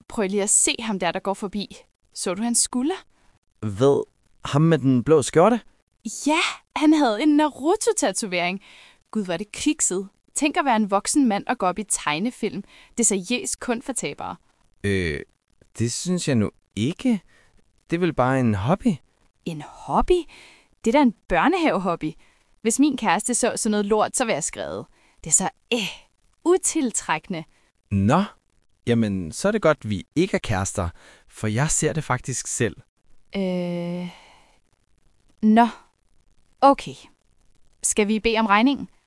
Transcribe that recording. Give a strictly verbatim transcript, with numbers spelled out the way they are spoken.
Prøv lige at se ham der, der går forbi. Så du hans skulder? Ved ham med den blå skjorte? Ja, han havde en Naruto-tatovering. Gud, hvor er det kikset. Tænk at være en voksen mand og gå op i tegnefilm. Det er seriøst kun for tabere. Øh, det synes jeg nu ikke. Det er vel bare en hobby. En hobby? Det er da en børnehave-hobby. Hvis min kæreste så sådan noget lort, så vil jeg skrive. Det er så øh, utiltrækkende. Nå, jamen så er det godt, vi ikke er kærester, for jeg ser det faktisk selv. Øh... Nå, okay. Skal vi bede om regningen?